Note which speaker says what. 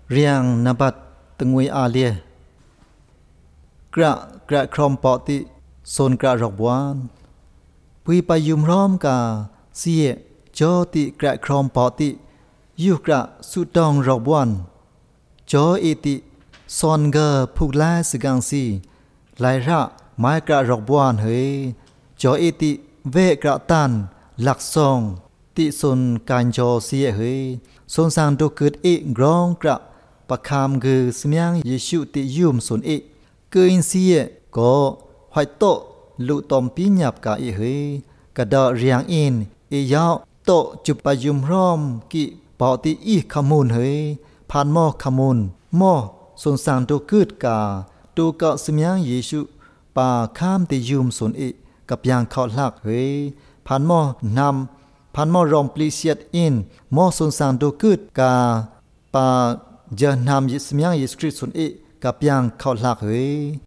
Speaker 1: เรียงนบัดตงวยอาเลียกระครอมปอติโซนกระรอกบวานปุยไปยุมร้อมกาเสียจอติกระครอมปอติยุกระสุดองรอกบวนจอเอติซอนเกอผูกลายสกังซีลายระไม้กระรอกบวนเฮยจอเอติเวกระตันหลักซองติสนการจอเสียเฮยสนสางดูเกิดเอกรองกระปะคามคือสมยังเยซูติยุมสนเอกเกินเสียก็หอยโตลุตอมปีหยับกะเอเฮยกระดอเรียงอินเอยาวโตจุปยุมร้อมกิปอติอีขมูลเฮยผ่านหม้อขมูลหม้อสนสางดูเกิดกาดูเกาะสมยังเยซูป่าข้ามติยุมสนเอกกับยางเขาหลักเฮยผ่านหม้อนำพันหม้อรอมปลีเซียดอินหม้อสนสางดูกึดกาปาเจนามยิสมยังยิสคริสตุนเอกับยังเข้าหลักเฮย